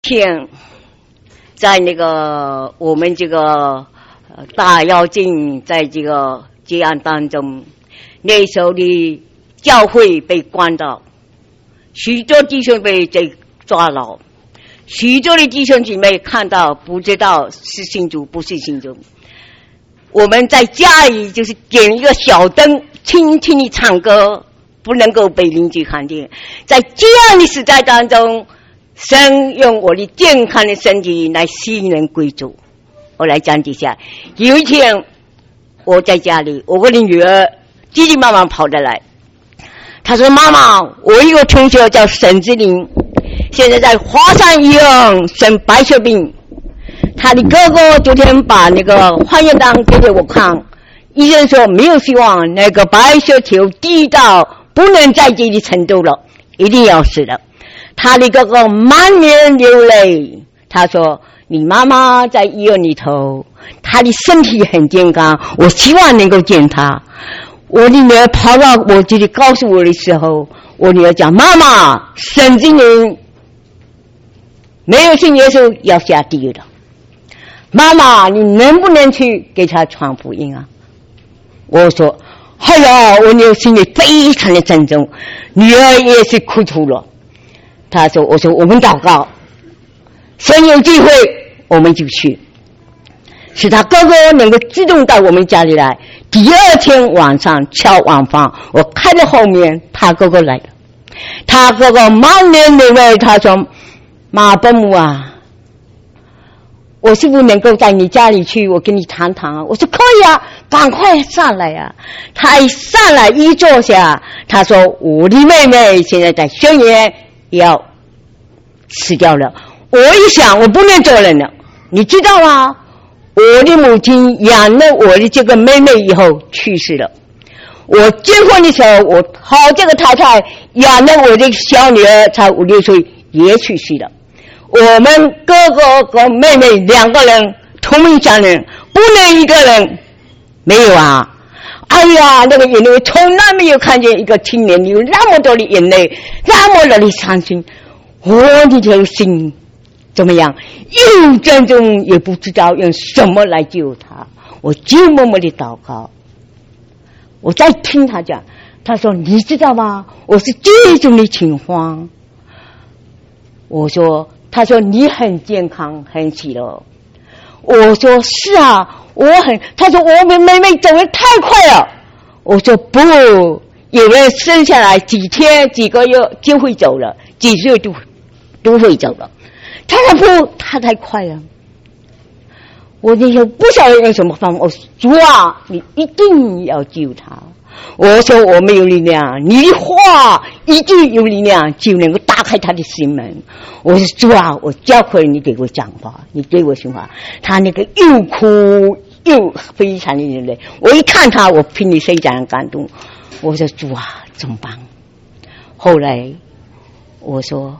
天，在那个我们这个大妖精在这个结案当中，那时候的教会被关到，许多弟兄被这抓牢，许多的弟兄姐妹看到不知道是信主不是信主。我们在家里就是点一个小灯，轻轻地唱歌，不能够被邻居看见。在这样的时代当中，神用我的健康的身体来吸引人归主。我来讲一下，有一天我在家里，我的女儿急急忙忙跑得来，她说：“妈妈，我一个同学叫沈志玲，现在在华山医院生白血病。他的哥哥昨天把那个化验单给我看，医生说没有希望，那个白血球低到不能再低的程度了，一定要死了。”他的哥哥满脸流泪，他说：“你妈妈在医院里头，她的身体很健康，我希望能够见她。”我的女儿跑到我这里告诉我的时候，我女儿讲：“妈妈，沈志玲没有信耶稣要下地狱的。妈妈，你能不能去给他传福音啊？”我说：“哎呀，我女儿心里非常的郑重，女儿也是哭出了。”她说：“我说我们祷告，神有机会我们就去。”使他哥哥能够自动到我们家里来。第二天晚上敲晚饭，我开到后面，他哥哥来了。他哥哥满脸流泪，他说：“马伯母啊，我是不是能够在你家里去，我跟你谈谈啊？”我说：“可以啊，赶快上来啊！”他一上来一坐下，他说：“我的妹妹现在在宣言要死掉了。”我一想，我不能做人了，你知道吗？我的母亲养了我的这个妹妹以后去世了。我结婚的时候，我好这个太太养了我的小女儿，才5、6岁也去世了。我们哥哥和妹妹2个人同命相连，不能一个人没有啊！哎呀，那个眼泪从来没有看见一个青年有那么多的眼泪，那么多的伤心。我的这个心怎么样？又郑重也不知道用什么来救他。我就默默地祷告。我在听他讲，他说：“你知道吗？我是这种的情况。”我说：“他说你很健康，很喜乐。”我说：“是啊，我很。”他说：“我们妹妹走得太快了。”我说：“不，有人生下来几天几个月就会走了，几岁都会走了。”他说：“不，他太快了。”我那时候不晓得用什么方法。我说：“主啊，你一定要救他。”我说：“我没有力量，你的话一定有力量，就能够打开他的心门。”我说：“主啊，我教会你给我讲话，你给我说话。”他那个又哭又非常的热泪。我一看他，我心里非常感动。我说：“主啊，怎么办？”后来我说，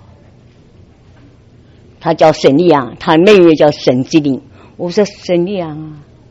他叫沈丽阳，他妹妹叫沈志玲。我说：“沈丽阳啊，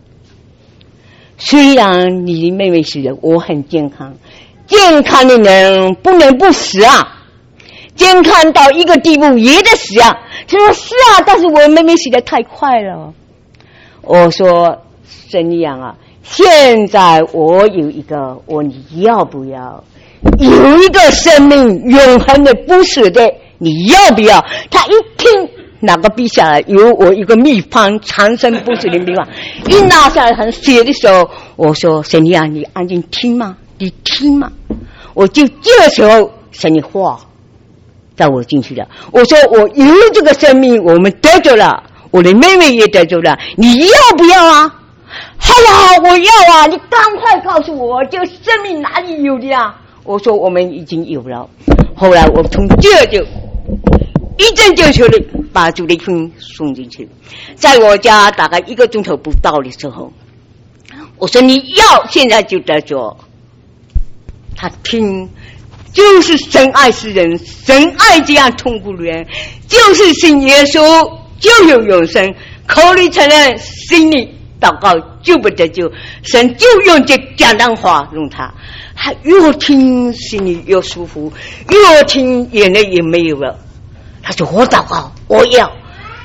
虽然你的妹妹死了，我很健康，健康的人不能不死啊，健康到一个地步也得死啊。”他说：“是啊，但是我妹妹死得太快了。”我说：“沈丽阳啊，现在我有一个，你要不要？有一个生命永恒的不死的，你要不要？”他一听哪个笔下来有我一个秘方，长生不死的秘方，一拿下来很写的时候，我说：“沈丽啊，你安静听吗？你听吗？”我就这个时候神的话在我进去了。我说：“我有这个生命，我们得着了，我的妹妹也得着了，你要不要啊？”“好了，我要啊，你赶快告诉我，这个生命哪里有的呀？”我说：“我们已经有了。”后来我从这就一阵就去了，把主的福音送进去。在我家大概1个钟头不到的时候，我说：“你要现在就得着。”他听，就是神爱世人，神爱这样痛苦的人，就是信耶稣就有永生，口里承认，心里祷告就不得救。神就用这简单话用他，还越听心里越舒服，越听眼泪也没有了。他说：“我祷告，我要。”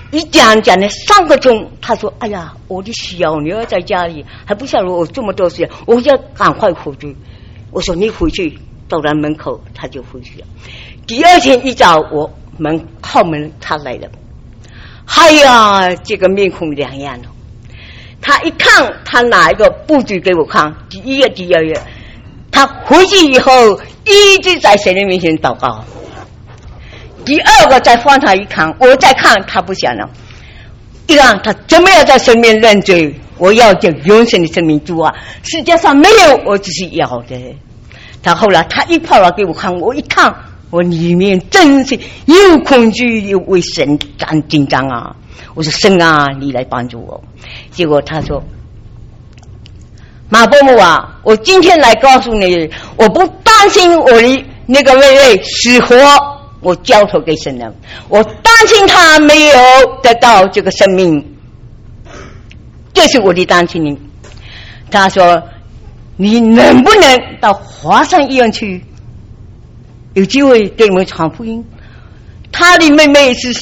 一讲了3个钟，他说：“哎呀，我的小女儿在家里还不晓得我这么多事，我要赶快回去。”我说：“你回去。”走到门口，他就回去了。第2天一早，我们敲门，他来了。哎呀，这个面孔两样了。他一看，他拿一个布置给我看，第1页、第2页。他回去以后一直在神的面前祷告。第2个再翻他一看，我再看他不想了。一看他怎么样在神面认罪？我要这永生的生命主啊！世界上没有，我只是要的。他后来他一跑来给我看，我一看，我里面真是又恐惧又为神感紧张啊！我说神啊，你来帮助我。结果他说：“马伯母啊，我今天来告诉你，我不担心我的那个妹妹死活，我交托给神了。我担心她没有得到这个生命，这是我的担心。”他说：“你能不能到华山医院去，有机会给我们传福音？”他的妹妹是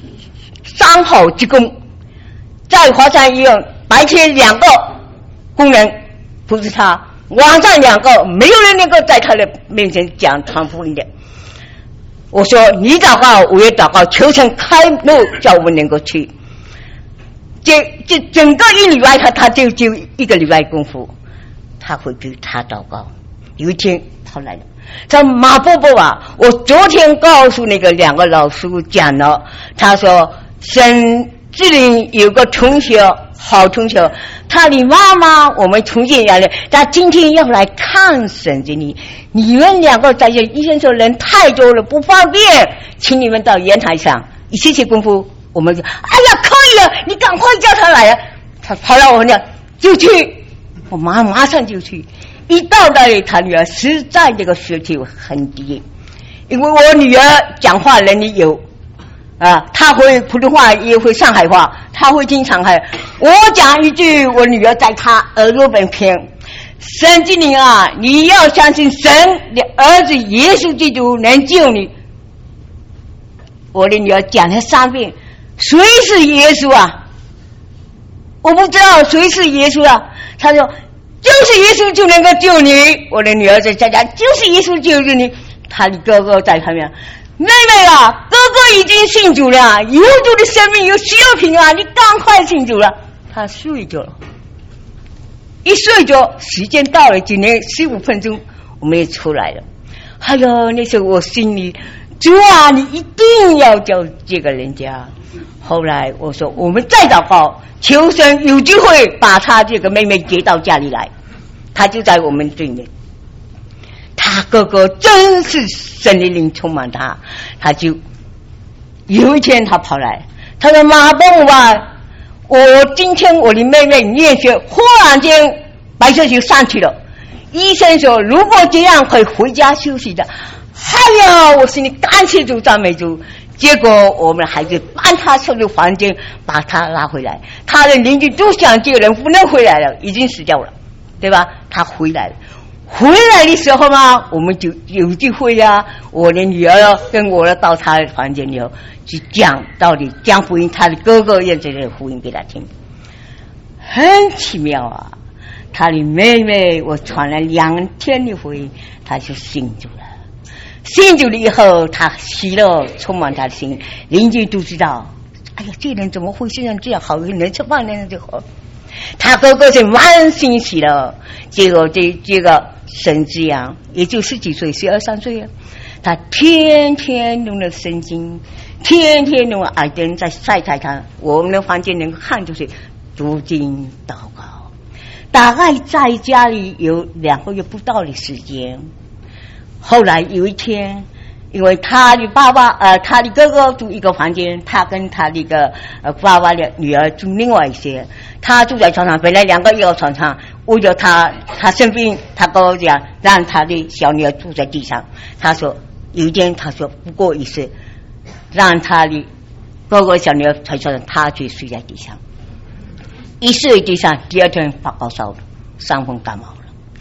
3号职工，在华山医院白天2个工人不是他，晚上2个，没有人能够在他的面前讲传福音的。我说你祷告，我也祷告，求神开路，叫我们能够去。这整个1礼拜，他就1个礼拜功夫，他回去他祷告。有一天他来了，说马伯伯啊，我昨天告诉那个2个老师讲了，他说神这里有个同学，好同学，他的妈妈我们重庆人，他今天要来看神经你们2个在这，医生说人太多了不方便，请你们到阳台上一些些功夫，我们就哎呀可以了，你赶快叫他来啊！他跑到我那就去，我马上就去。一到那里，他女儿实在这个学习很低，因为我女儿讲话能力有啊，她会普通话也会上海话，她会听上海。我讲一句，我女儿在她耳朵边偏。圣经里啊，你要相信神的儿子耶稣基督能救你。我的女儿讲了3遍，谁是耶稣啊？我不知道谁是耶稣啊。她说就是耶稣就能够救你。我的女儿在家就是耶稣救你。她的哥哥在旁边，妹妹啊，哥哥已经信主了，有主的生命有需要品啊，你赶快信主了。她睡着了，一睡着，时间到了，9点15分钟，我们也出来了。哎呦，那时候我心里，主啊，你一定要救这个人家。后来我说，我们再祷告，求神有机会把他这个妹妹接到家里来。他就在我们对面。他哥哥真是神的灵充满他，他就有一天他跑来，他说马伯母啊，我今天我的妹妹念学，忽然间白血球上去了，医生说如果这样可以回家休息的。哎呀，我心里感谢主赞美主。结果我们孩子帮他收拾房间，把他拉回来。他的邻居都想这个人不能回来了，已经死掉了，对吧？他回来了。回来的时候嘛，我们就有机会啊，我的女儿跟我到他的房间里头去讲道理，讲福音，他的哥哥也这个福音给他听，很奇妙啊。他的妹妹我传了2天的福音，他就信主了。信主了以后，他喜乐充满他的心，邻居都知道，哎呀，这人怎么会现在这样好，能吃饭呢就好。他哥哥是满心喜乐。结果这个神这样，也就10几岁，12、13岁啊，他天天用了圣经，天天用耳灯在晒太阳。我们的房间能够看就是读经祷告，大概在家里有2个月不到的时间。后来有一天，因为他的爸爸他的哥哥住一个房间，他跟他的一个爸爸的女儿住另外一些。他住在床上，本来2个一个床上，为了他生病，他哥哥讲让他的小女儿住在地上。他说有一天他说不过意思，让他的哥哥小女儿在床上，他去睡在地上，一睡地上，第2天发高烧了，伤风感冒了。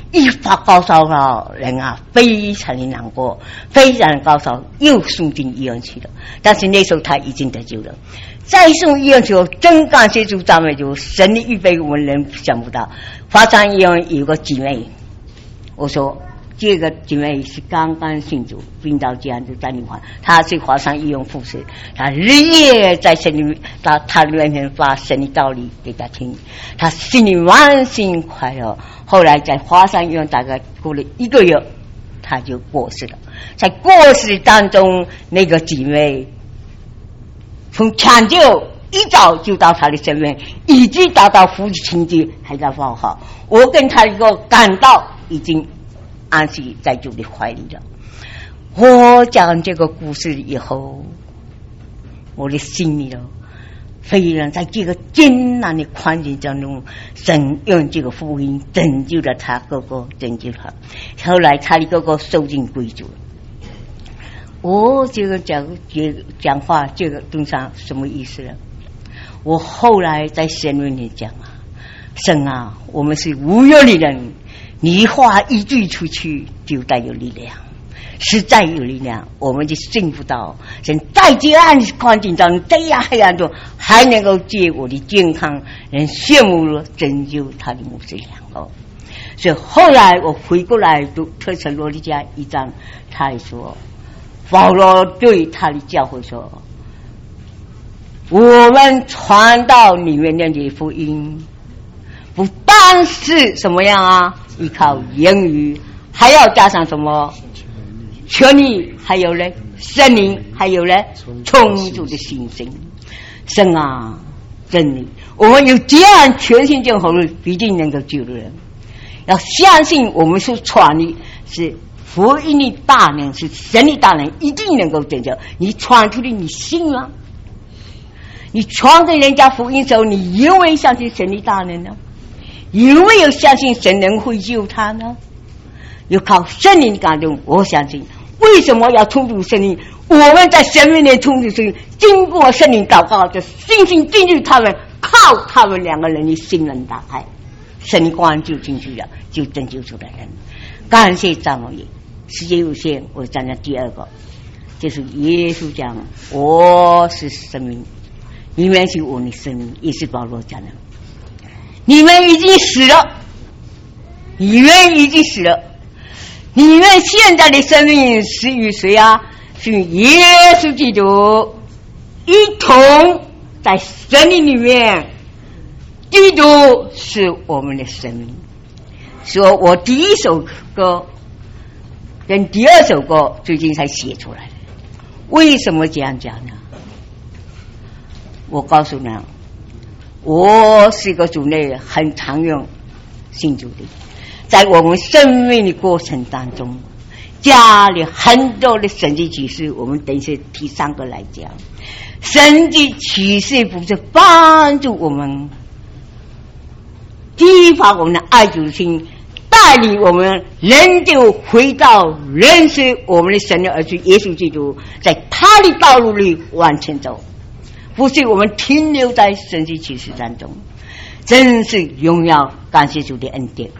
一发高烧了，人啊非常的难过，非常的高烧，又送进医院去了。但是那时候他已经得救了。再送医院去后，真感谢主赞美主，神的预备我们人想不到。华山医院有个姐妹，我说这个姐妹是刚刚信主，病到这样就在灵华，她是华山医院护士，她日夜在神里，她面前把神的道理给她听，她心里满心快乐。后来在华山医院大概过了1个月，她就过世了。在过世当中，那个姐妹从抢救一早就到她的身边，已经达到夫妻情结，还在报好。我跟她一个感到已经安息在主的怀里了。我讲这个故事以后，我的心里头非常在这个艰难的环境当中，神用这个福音拯救了他哥哥，拯救他。后来他的哥哥受尽归主。我这个讲话这个东西什么意思呢？我后来在神面前讲啊，神啊，我们是无有的人，你话一句出去就带有力量，实在有力量，我们就幸福到神在这样的环境当中，这样黑暗中还能够借我的健康，人羡慕了拯救他的母子两个。所以后来我回过来读特神罗尼迦1章，他也说，保罗对他的教会说，我们传到里面的福音不但是什么样啊，依靠言语，还要加上什么权力，还有呢圣灵，还有呢充足的信心。神啊，真理，我们有这样全心全意，必定能够救人。要相信我们所传的是福音的大能，是神的大能，一定能够拯救。你传出去，你信吗？你传给人家福音的时候，你因为相信神的大能呢？有没有相信神能会救他呢？有靠圣灵感动，我相信。为什么要充足圣灵？我们在神面前充足圣灵，经过圣灵祷告，就信心进入他们，靠他们2个人的心门打开，神的光就进去了，就拯救出来人。感谢赞美。时间有限，我讲讲第2个，就是耶稣讲我是生命，你们是我的生命，也是保罗讲的。你们已经死了，你们已经死了，你们现在的生命是与谁啊？是与耶稣基督一同在神里面，基督是我们的生命。说我第一首歌跟第2首歌最近才写出来的。为什么这样讲呢？我告诉你，我是个主内很常用信主的，在我们生命的过程当中，加了很多的神迹启示。我们等一下第3个来讲，神迹启示不是帮助我们激发我们的爱主心，带领我们人就回到认识我们的神的儿子耶稣基督，在他的道路里往前走，不是我们停留在神迹启示当中。真是荣耀感谢主的恩典。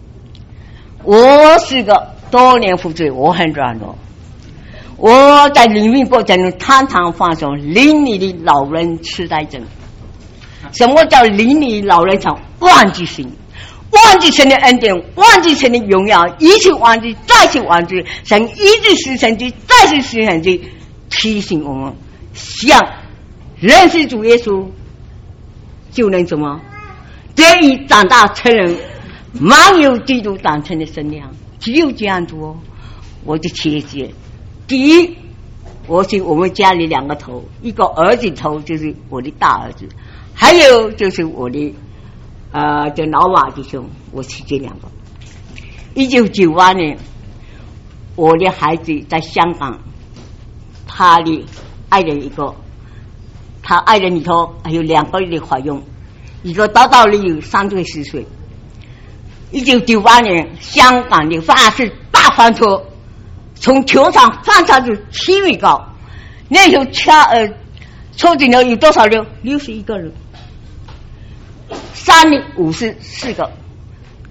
我是个多年服罪，我很软弱，我在灵命过程中常常发生邻里的老人痴呆症。什么叫邻里老人常忘记神，忘记神的恩典，忘记神的荣耀，一次忘记再次忘记，神一直是神迹，再次是神迹，提醒我们像认识主耶稣就能什么得以长大成人，满有基督长成的身量。只有这样做，我就切记。第一，我是我们家里2个头，一个儿子头就是我的大儿子，还有就是我的这老马弟兄，我是这2个。1998年，我的孩子在香港，他的爱人一个，他爱人里头还有2个月的怀孕，一个到了有3岁4岁。1998年，香港的法式大翻车，从球场翻下去7米高，那时候抽顶了有多少人？61个人，3里54个，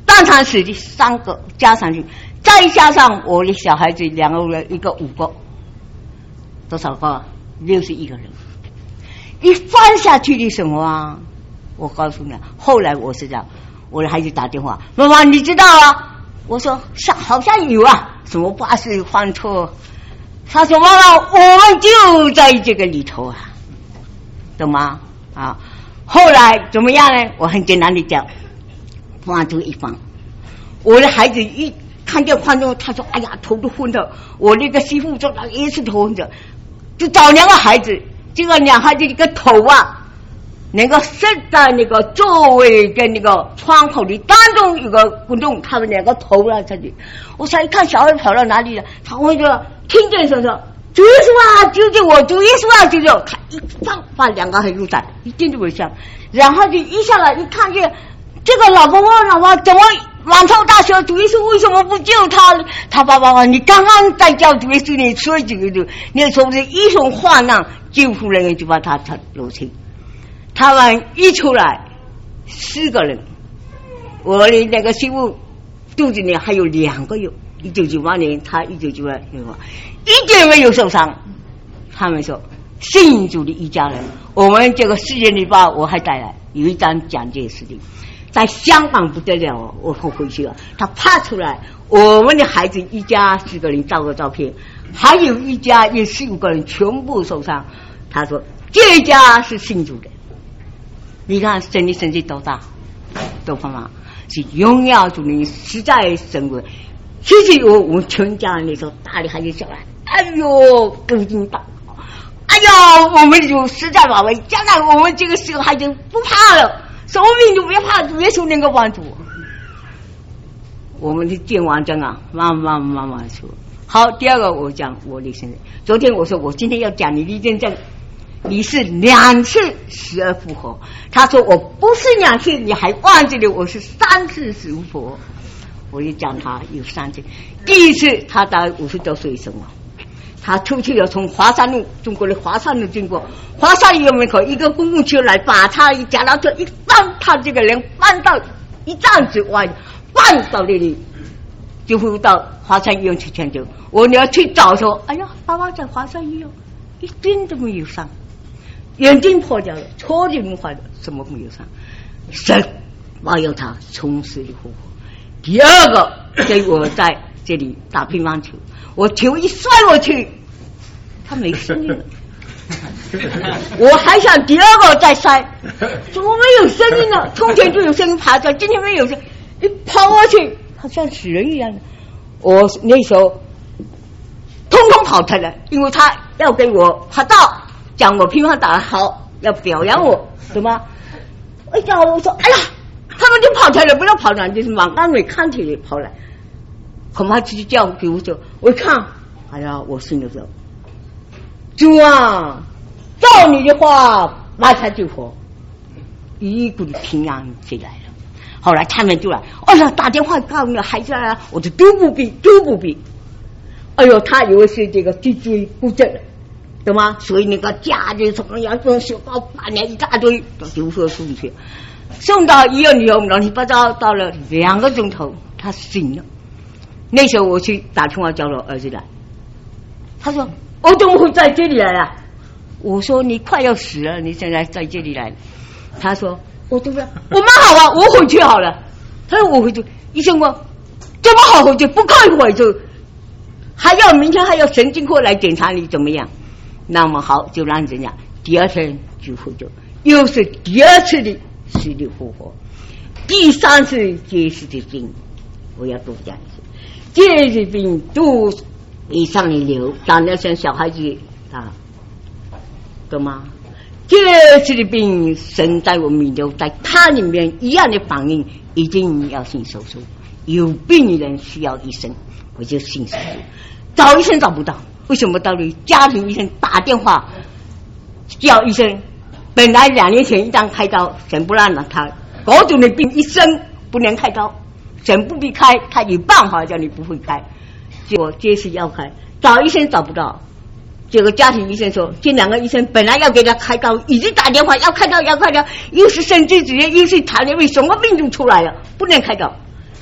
当场死的3个加上去，再加上我的小孩子2个人，一个5个，多少个？61个人。一翻下去的什么啊？我告诉你，后来我知道，我的孩子打电话，妈妈你知道啊？我说好像有啊，什么巴士翻车？他说妈妈，我们就在这个里头啊，懂吗？啊，后来怎么样呢？我很简单的讲，翻出一翻，我的孩子一看见翻车，他说哎呀头都昏了，我那个媳妇说也是头昏的，就找2个孩子，这个2孩子一个头啊。能够塞在那个座位跟那个窗口的当中有个滚动，他们2个头了下去。我才一看小孩跑到哪里了，他会说听见说主耶稣啊救救我，主耶稣啊救救我，他一放把2个孩子斩，一点都不像。然后就一下来一看见这个老婆怎么满头大血，主耶稣为什么不救他？他爸爸你刚刚在叫主耶稣，你说几个就那时候是一种患难，救护人员就把他落去。他们一出来4个人，我的那个媳妇肚子里还有2个月，1998年他1998年一点没有受伤。他们说信主的一家人，我们这个4月礼拜我还带来有一张讲这个事情，在香港不得了，我回去了，他拍出来我们的孩子一家4个人照个照片，还有一家有4、5个人全部受伤。他说这家是信主的。你看神的神迹多大多棒啊，是荣耀主的实在神贵。其实我们全家人那时候大的孩子小孩，哎呦都已经大，哎呦我们就实在宝贝，将来我们这个时候孩子不怕了，什么病都别怕，耶稣能够帮助我们的健忘症啊，慢慢说。好，第2个我讲我的生日。昨天我说我今天要讲你的见证，你是2次死而复活。他说我不是2次，你还忘记了我是3次死而复活。我就讲他有3次。第一次他大概50多岁生了，他出去了，从华山路，中国的华山路经过，华山医院门口一个公共车来把他一脚踏车一翻，他这个人翻到一丈子外，翻到那里，就会到华山医院去抢救。我女儿去找说，哎呀爸爸在华山医院一点都没有伤，眼睛破掉了，车子弄坏了，什么没有伤，神保佑他从死里复活。第2个给我在这里打乒乓球，我球一摔过去，他没声音了。我还想第2个再摔，怎么没有声音呢？从前就有声音爬着，今天没有声，一跑过去好像死人一样的。我那时候通通跑出来，因为他要给我拍照，讲我乒乓打得好，要表扬我，对吗？哎呀，我说哎呀，他们就跑出来，不要跑了，就是往安美看起来跑来，恐怕去叫救救。我一看，哎呀，我心里说，主啊，照你的话，马上就活，一股平安起来了。后来他们就来，哎呀，打电话告诉我孩子来了，我就都不必。哎呦，他以为是这个脊椎骨折了，对吗？所以那个家就什么样，用小包搬了一大堆，就说送去，送到医院里头，乱七八糟，到了2个钟头，他醒了。那时候我去打电话叫我儿子来，他说我怎么会在这里来啊？我说你快要死了，你现在在这里来。他说我对不对？我蛮好啊，我回去好了。他说我回去，医生说怎么好回去？不快回去，还要明天还要神经科来检查你怎么样？那么好，就让人家第2天就回去，又是第2次的死里复活，第3次结石的病，我要多讲一些。结石病都以上里流，长得像小孩子啊，懂吗？这次的病，神在我们留在他里面一样的反应，一定要信手术。有病的人需要医生，我就信手术。找医生找不到，为什么？到底家庭医生打电话叫医生，本来2年前一张开刀，神不让他各种的病一生不能开刀，神不必开，他有办法叫你不会开。结果这次要开，找医生找不到。这个家庭医生说，这2个医生本来要给他开刀，一直打电话要开刀，又是肾结石，又是糖尿病，什么病都出来了，不能开刀。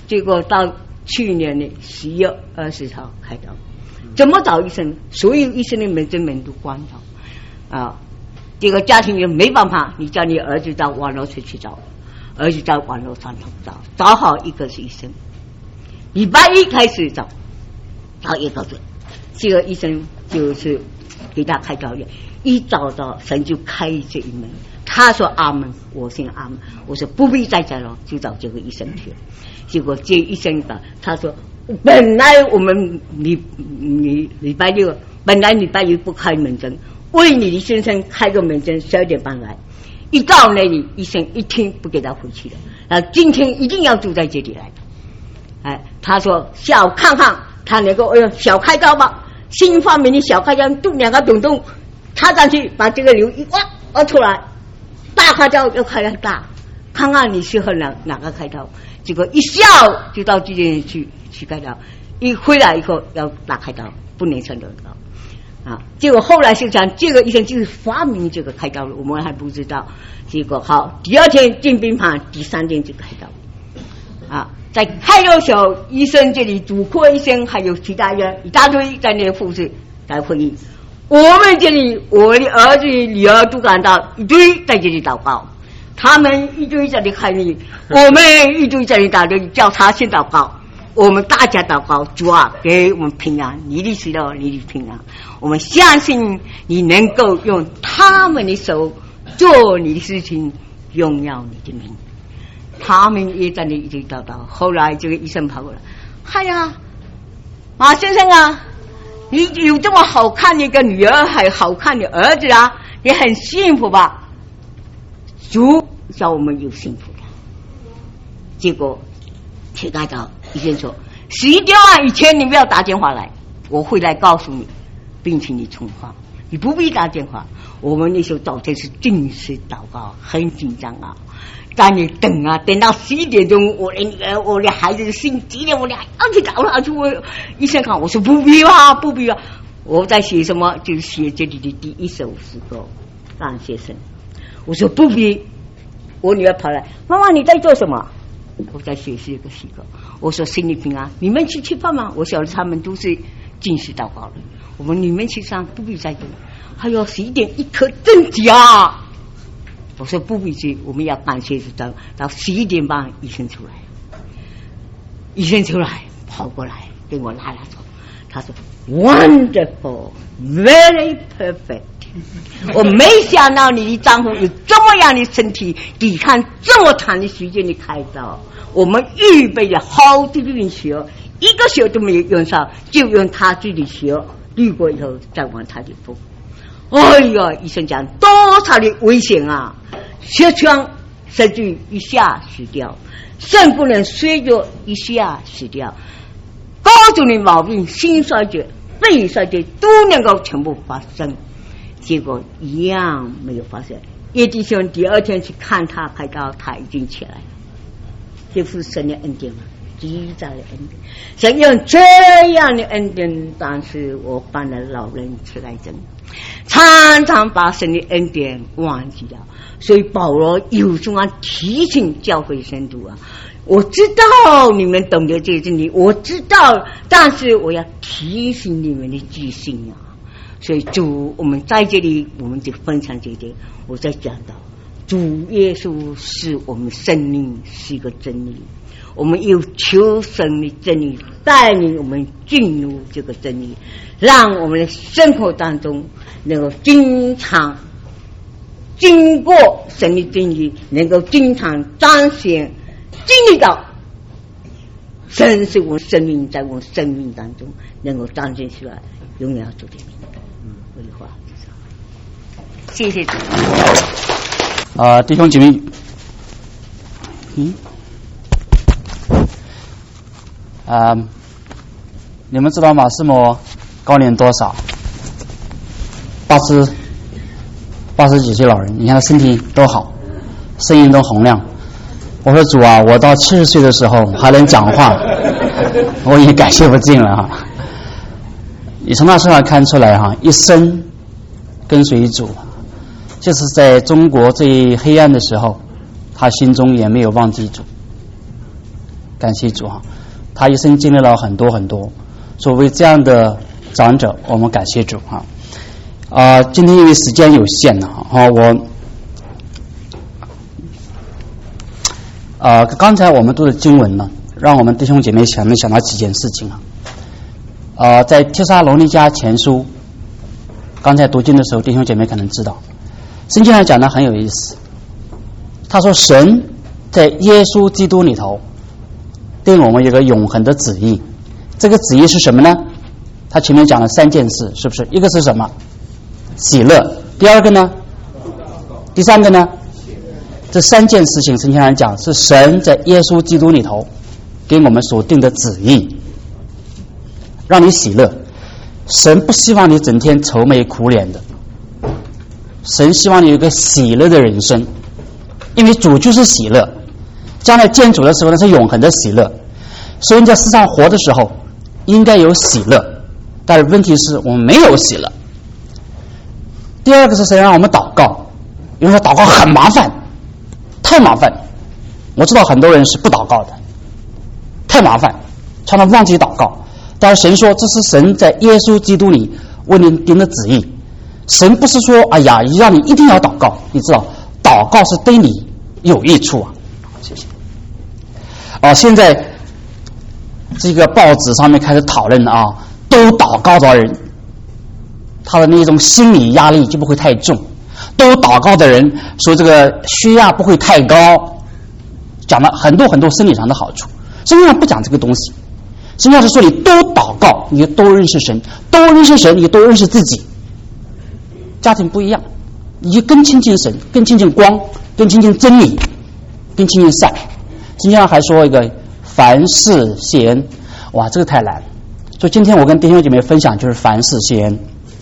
结果到去年的10月20号开刀，怎么找医生？所有医生的门诊门都关了啊！这个家庭就没办法，你叫你儿子到网络去找，儿子在网络上找好一个是医生，礼拜一开始找一个准，这个医生就是给他开刀药，一找到神就开这一门。他说阿门，我信阿门。我说不必再找了，就找这个医生去了。结果这医生他说本来我们你礼拜六本来礼拜一不开门诊，为你的先生开个门诊，12点半来。一到那里，医生一听不给他回去了，今天一定要住在这里来。哎，他说小看看他那个小开刀吧，新发明的小开刀，动2个洞插上去，把这个瘤一挖出来，大开刀要开很大，看看你适合哪个开刀。结果一笑就到这边去开刀，一回来以后要大开刀，不能成人刀啊。结果后来就讲这个医生就是发明这个开刀了，我们还不知道。结果好，第2天进病房，第3天就开刀啊。在开刀的时候，医生这里主科医生还有其他人一大堆在那护士来会议。我们这里，我的儿子女儿都感到一堆在这里祷告，他们一堆在这里开你，我们一堆在这里祷告，叫他先祷告，我们大家祷告，主啊，给我们平安，你的喜乐，你的平安，我们相信你能够用他们的手做你的事情，荣耀你的名。他们也在那一直祷告。后来这个医生跑过来，哎呀，马先生啊，你有这么好看的一个女儿，还好看的儿子啊，你很幸福吧？主叫我们有幸福的。结果铁开刀，医生说11点半以前你不要打电话来，我会来告诉你病情的情况，你不必打电话。我们那时候早晨是定时祷告，很紧张啊，在那等啊，等到11点钟，我的孩子心急了，我俩要去找他去。医生看我说不必啊，不必啊。我在写什么？就是写这里的第一首诗歌，感谢神。我说不必。我女儿跑来，妈妈你在做什么？我在写这个诗歌。我说心里平安，你们去吃饭吗？我晓得他们都是进食祷告的，我们你们去上不必在这里。还有11点一刻真假。我说不必去，我们要感谢主。到11点半，医生出来跑过来给我拉手，他说 Wonderful, very perfect。我没想到你的丈夫有这么样的身体，抵抗这么长的时间的开刀。我们预备了好多的血，一个血都没有用上，就用他自己的血滤过以后再往他的腹。哎呀，医生讲多少的危险啊！血栓甚至一下死掉，肾功能衰弱一下死掉，高种的毛病，心衰竭、肺衰竭都能够全部发生。结果一样没有发生。叶弟兄第2天去看他开刀，他已经起来了。这是神的恩典吗？极大的恩典。想用这样的恩典，但是我犯了老人痴呆症，常常把神的恩典忘记了。所以保罗有时候提醒教会圣徒啊，我知道你们懂得这个真理，我知道，但是我要提醒你们的记性啊。所以主，我们在这里，我们就分享这点。我在讲到主耶稣是我们生命是一个真理，我们有求神的真理带领我们进入这个真理，让我们的生活当中能够经常经过神的真理，能够经常彰显经历到神是我生命，在我生命当中能够彰显出来，永远要做这个。我的话谢谢主。 弟兄姐妹，你们知道马斯摩高年多少？80几岁老人，你看他身体都好，声音都洪亮。我说主啊，我到70岁的时候还能讲话，我也感谢不尽了哈。你从他身上看出来哈，一生跟随主，就是在中国最黑暗的时候，他心中也没有忘记主。 感谢主哈，他一生经历了很多很多，作为这样的长者，我们感谢主哈。今天因为时间有限了刚才我们读的经文呢，让我们弟兄姐妹想到几件事情在帖撒罗尼迦前书，刚才读经的时候，弟兄姐妹可能知道，圣经上讲的很有意思。他说神在耶稣基督里头定我们一个永恒的旨意，这个旨意是什么呢？他前面讲了3件事，是不是？一个是什么？喜乐。第二个呢？第三个呢？这3件事情圣经上讲是神在耶稣基督里头给我们所定的旨意，让你喜乐。神不希望你整天愁眉苦脸的，神希望你有一个喜乐的人生，因为主就是喜乐，将来见主的时候那是永恒的喜乐。所以你在世上活的时候应该有喜乐，但是问题是我们没有喜乐。第二个是神让我们祷告，因为祷告很麻烦，太麻烦。我知道很多人是不祷告的，太麻烦，常常忘记祷告。但是神说这是神在耶稣基督里为你定的旨意。神不是说哎呀让你一定要祷告，你知道祷告是对你有益处啊。谢谢。现在这个报纸上面开始讨论都祷告的人，他的那种心理压力就不会太重，都祷告的人说这个血压不会太高，讲了很多很多生理上的好处。圣经上不讲这个东西，圣经上是说你多祷告你就多认识神，多认识神你就多认识自己。家庭不一样，你就更亲近神，更亲近光，更亲近真理，更亲近善。圣经上还说一个凡事谢恩，哇，这个太难。所以今天我跟弟兄姐妹分享就是凡事谢恩。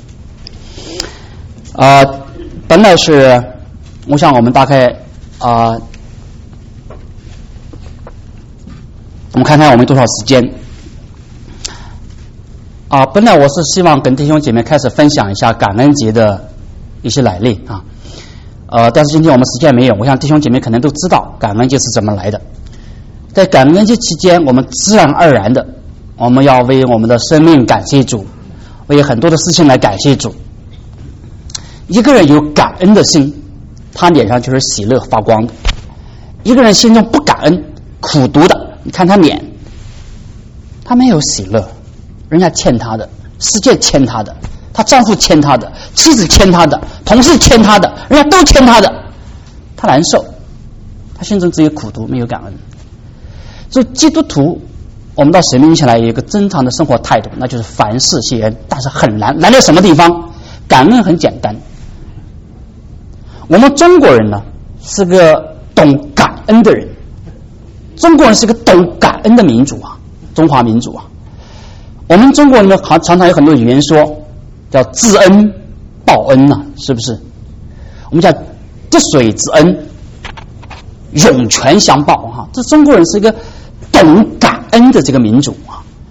本来是我想我们大概我们看看我们多少时间本来我是希望跟弟兄姐妹开始分享一下感恩节的一些来历但是今天我们时间没有，我想弟兄姐妹可能都知道感恩节是怎么来的。在感恩节期间，我们自然而然的我们要为我们的生命感谢主，为很多的事情来感谢主。一个人有感恩的心，他脸上就是喜乐发光的。一个人心中不感恩苦毒的，你看他脸，他没有喜乐，人家欠他的，世界欠他的，他丈夫欠他的，妻子欠他的，同事欠他的，人家都欠他的，他难受，他心中只有苦毒没有感恩。所以基督徒我们到神面前来有一个正常的生活态度，那就是凡事谢恩，但是很难，难在什么地方？感恩很简单。我们中国人呢是个懂感恩的人，中国人是个懂感恩的民族中华民族我们中国人呢常常有很多语言说叫知恩报恩是不是？我们叫滴水之恩涌泉相报这中国人是一个懂感恩的这个民族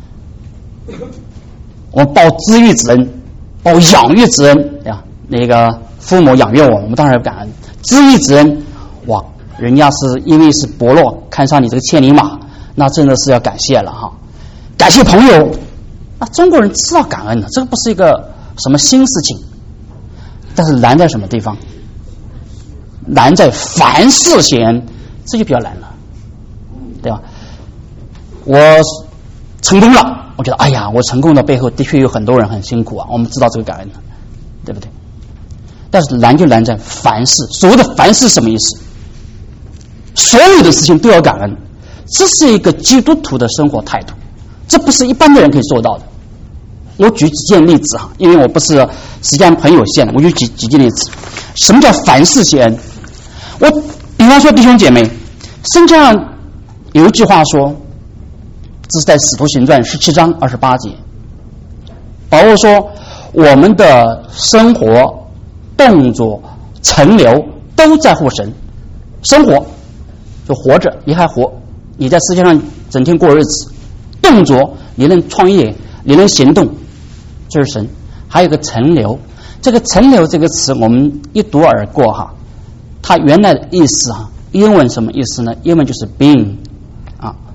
我们报知遇之恩，报养育之恩那个父母养育我们当然要感恩。知遇之恩，哇，人家是因为是伯乐看上你这个千里马，那真的是要感谢了感谢朋友，中国人知道感恩的，这个不是一个什么新事情。但是难在什么地方？难在凡事谢恩，这就比较难了，对吧？我成功了，我觉得哎呀，我成功的背后的确有很多人很辛苦我们知道这个感恩的，对不对？但是难就难在凡事，所谓的凡事什么意思？所有的事情都要感恩，这是一个基督徒的生活态度，这不是一般的人可以做到的。我举几件例子因为我不是时间很有限，我就举几件例子。什么叫凡事谢恩？我比方说弟兄姐妹，圣经上有一句话说，这是在使徒行传17章28节，保罗说我们的生活动作陈留都在乎神。生活就活着，你还活，你在世界上整天过日子，动作你能创业，你能行动，这是神。还有个陈留，这个陈留这个词我们一读而过它原来的意思英文什么意思呢？英文就是 being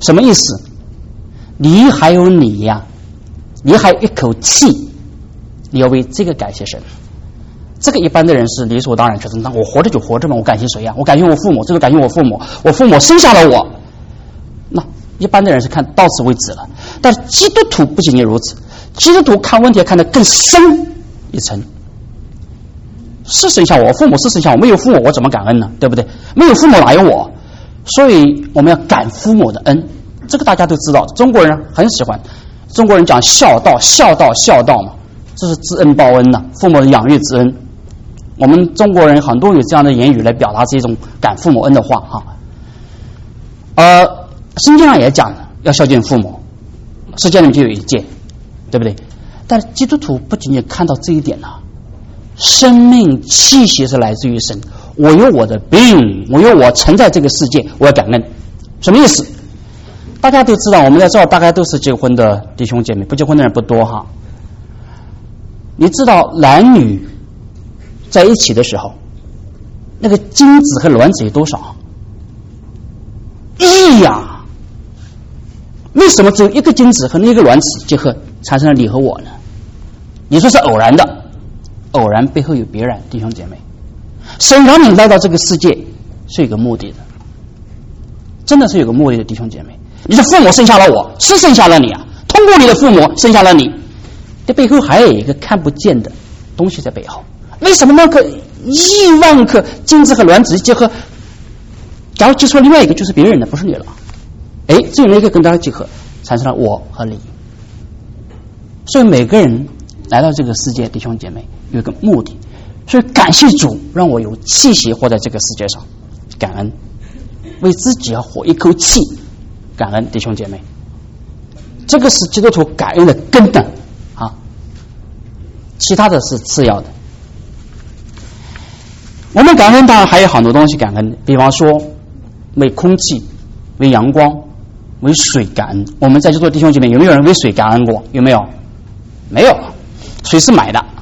什么意思？你还有你呀，你还有一口气，你要为这个感谢神。这个一般的人是理所当然，觉得我活着就活着嘛，我感谢谁呀？我感谢我父母，这个感谢我父母，我父母生下了我。那一般的人是看到此为止了，但是基督徒不仅仅如此，基督徒看问题看得更深一层。是生下我，父母是生下我，没有父母我怎么感恩呢？对不对？没有父母哪有我？所以我们要感父母的恩，这个大家都知道，中国人很喜欢。中国人讲孝道，孝道，孝道嘛，这是知恩报恩呐，父母的养育之恩。我们中国人很多有这样的言语来表达这种感父母恩的话哈。圣经上也讲了要孝敬父母，十诫里面就有一诫，对不对？但是基督徒不仅仅看到这一点啊，生命气息是来自于神，我有我的病，我有我存在这个世界，我要感恩。什么意思？大家都知道，我们在这儿大概都是结婚的弟兄姐妹，不结婚的人不多哈。你知道男女在一起的时候，那个精子和卵子有多少？1呀！为什么只有一个精子和那个卵子结合产生了你和我呢？你说是偶然的，偶然背后有别人，弟兄姐妹。神让你来到这个世界是有个目的的，真的是有个目的的，弟兄姐妹。你的父母生下了我，是生下了你啊，通过你的父母生下了你，这背后还有一个看不见的东西在背后。为什么那个1万颗精子和卵子结合，假如结出另外一个就是别人的，不是你了，只有那个跟大家结合，产生了我和你。所以每个人来到这个世界，弟兄姐妹有一个目的，所以感谢主让我有气息活在这个世界上，感恩，为自己要活一口气，感恩，弟兄姐妹，这个是基督徒感恩的根本啊，其他的是次要的。我们感恩当然还有很多东西感恩，比方说为空气、为阳光、为水感恩。我们在座的弟兄姐妹有没有人为水感恩过？有没有？没有，水是买的。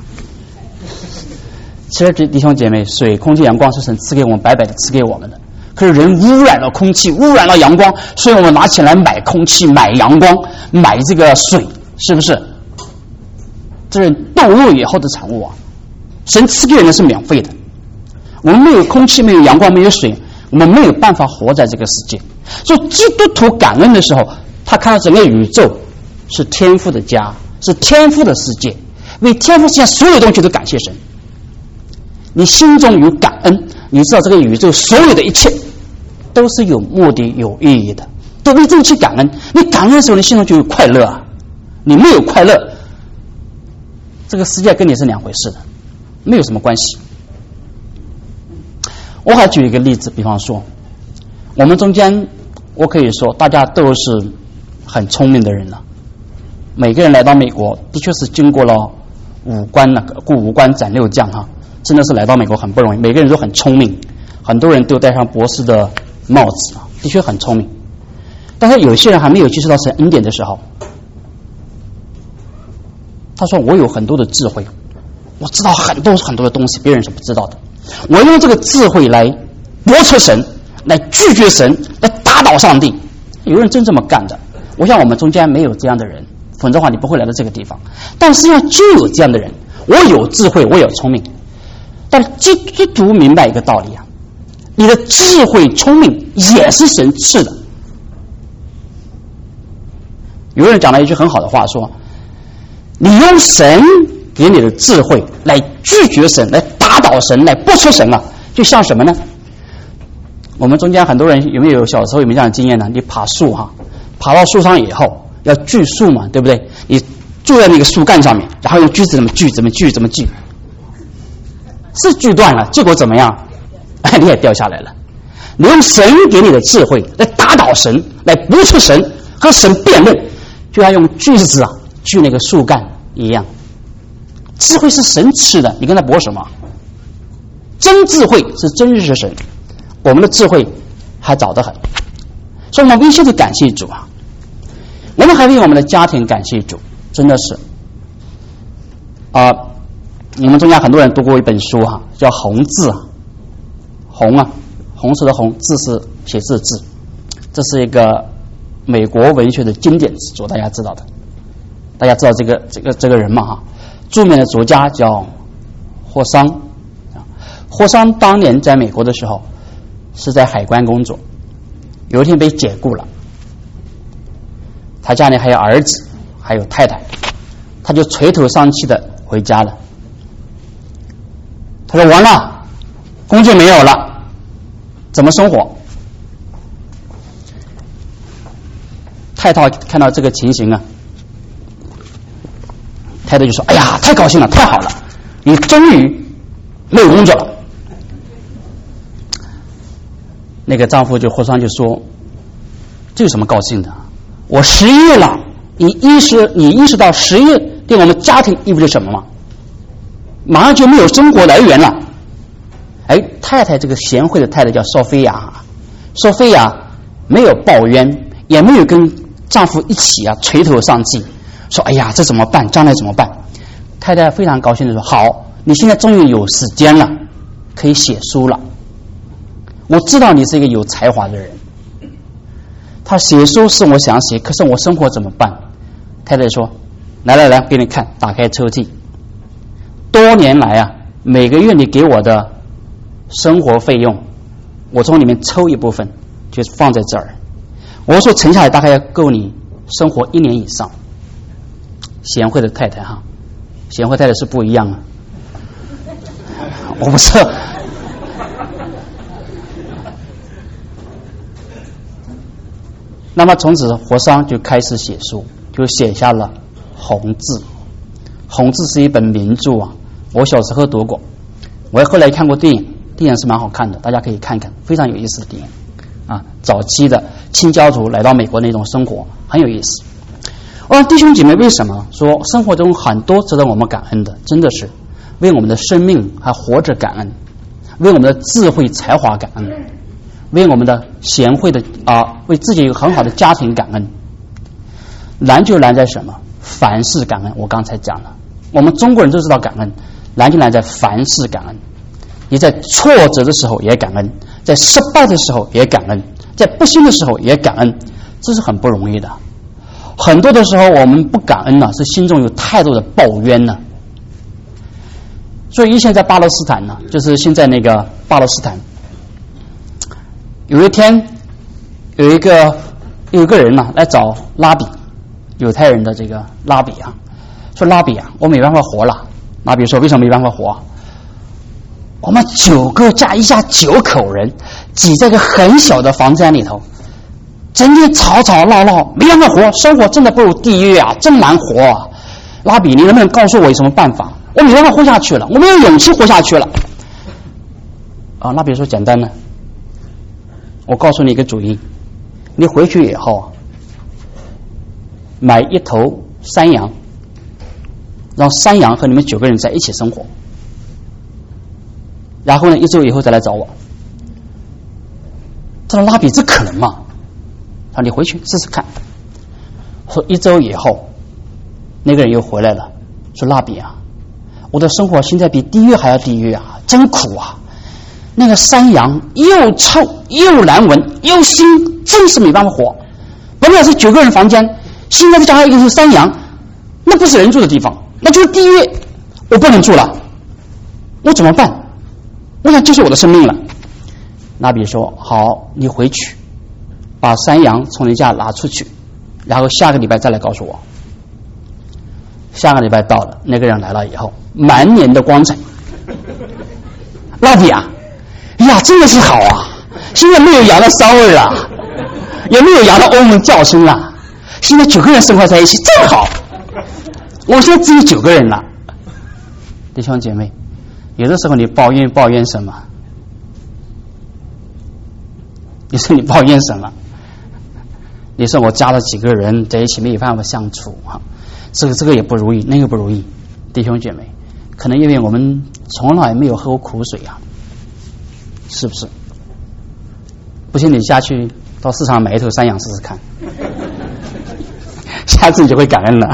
其实弟兄姐妹，水、空气、阳光是神赐给我们，白白的赐给我们的。可是人污染了空气，污染了阳光，所以我们拿起来买空气、买阳光、买这个水，是不是？这是堕落以后的产物啊！神赐给人的是免费的。我们没有空气，没有阳光，没有水，我们没有办法活在这个世界。所以基督徒感恩的时候，他看到整个宇宙是天父的家，是天父的世界，为天父世界所有东西都感谢神。你心中有感恩，你知道这个宇宙所有的一切都是有目的、有意义的，都为这一切感恩。你感恩的时候，你心中就有快乐啊！你没有快乐，这个世界跟你是两回事的，没有什么关系。我还举一个例子，比方说我们中间，我可以说大家都是很聪明的人了，每个人来到美国的确是经过了过五关斩六将哈，真的是来到美国很不容易，每个人都很聪明，很多人都戴上博士的帽子，的确很聪明。但是有些人还没有接触到神恩典的时候，他说我有很多的智慧，我知道很多很多的东西别人是不知道的，我用这个智慧来驳斥神，来拒绝神，来打倒上帝。有人真这么干的，我想我们中间没有这样的人，否则的话你不会来到这个地方。但实际上就有这样的人，我有智慧，我有聪明。但是基督徒明白一个道理啊，你的智慧聪明也是神赐的。有人讲了一句很好的话，说你用神给你的智慧来拒绝神，来打倒神，来驳斥神啊，就像什么呢？我们中间很多人有没有小时候有没有这样的经验呢？你爬树哈，爬到树上以后要锯树嘛，对不对？你坐在那个树干上面，然后用锯子怎么锯，是锯断了，结果怎么样？你也掉下来了。你用神给你的智慧来打倒神，来驳斥神，和神辩论，就像用锯子啊锯那个树干一样。智慧是神赐的，你跟他驳什么？真智慧是真实神，我们的智慧还早得很。所以我们必须得感谢主啊！我们还为我们的家庭感谢主，真的是我们中间很多人读过一本书哈，叫红字啊，红色的红，字是写字的字，这是一个美国文学的经典之作，大家知道的。大家知道这个人嘛哈？著名的作家叫霍桑。霍桑当年在美国的时候是在海关工作，有一天被解雇了。他家里还有儿子，还有太太，他就垂头丧气的回家了。他说：“完了，工作没有了，怎么生活？”太太看到这个情形啊，太太就说：“哎呀，太高兴了，太好了，你终于没有工作了。”那个丈夫就霍桑就说：“这有什么高兴的？我失业了，你意识到失业对我们家庭意味着什么吗？马上就没有生活来源了。”哎，太太这个贤惠的太太叫索菲亚，索菲亚没有抱怨，也没有跟丈夫一起垂头丧气，说：“哎呀，这怎么办？将来怎么办？”太太非常高兴的说：“好，你现在终于有时间了，可以写书了。我知道你是一个有才华的人。他写书是我想写，可是我生活怎么办？”太太说：“来，给你看，打开抽屉。多年来每个月你给我的生活费用，我从里面抽一部分，就放在这儿。我说存下来大概要够你生活1年以上。”贤惠的太太哈，贤惠太太是不一样啊。我不知道。那么从此霍桑就开始写书，就写下了《红字》。《红字》是一本名著啊，我小时候读过，我后来看过电影，电影是蛮好看的，大家可以看看，非常有意思的电影啊。早期的清教徒来到美国那种生活很有意思。弟兄姐妹，为什么说生活中很多值得我们感恩的？真的是为我们的生命还活着感恩，为我们的智慧才华感恩，为我们的贤惠的为自己有很好的家庭感恩。难就难在什么？凡事感恩。我刚才讲了，我们中国人都知道感恩，难就难在凡事感恩。你在挫折的时候也感恩，在失败的时候也感恩，在不幸的时候也感恩，这是很不容易的。很多的时候我们不感恩是心中有太多的抱怨呢。所以以前在巴勒斯坦呢，就是现在那个巴勒斯坦，有一天有一个人来找拉比，犹太人的这个拉比说：“拉比我没办法活了。”拉比说：“为什么没办法活？我们9个加一下9口人挤在一个很小的房间里头，整天吵吵闹闹，没办法活，生活真的不如地狱真难活拉比，你能不能告诉我有什么办法？我没办法活下去了，我没有勇气活下去了。”拉比说：“简单的，我告诉你一个主意，你回去以后买1头山羊，让山羊和你们9个人在一起生活，然后呢1周以后再来找我。”他说：“拉比，这可能吗？”他说：“你回去试试看。”说1周以后，那个人又回来了，说：“拉比我的生活现在比地狱还要地狱真苦那个山羊又臭又难闻又腥，真是没办法活。本来是9个人房间，现在再加上一个是山羊，那不是人住的地方，那就是地狱，我不能住了，我怎么办？我想结束我的生命了。”拉比说：“好，你回去把山羊从你家拿出去，然后下个礼拜再来告诉我。”下个礼拜到了，那个人来了以后，满脸的光彩。拉比真的是好现在没有羊的骚味了，也没有羊的嗡嗡叫声了，现在9个人生活在一起真好，我现在只有9个人了。弟兄姐妹，有的时候你抱怨什么？你说你抱怨什么？你说我加了几个人在一起没有办法相处这个也不如意，那个不如意。弟兄姐妹，可能因为我们从来没有喝过苦水是不是？不信你下去到市场买1头山羊试试看，下次你就会感恩了。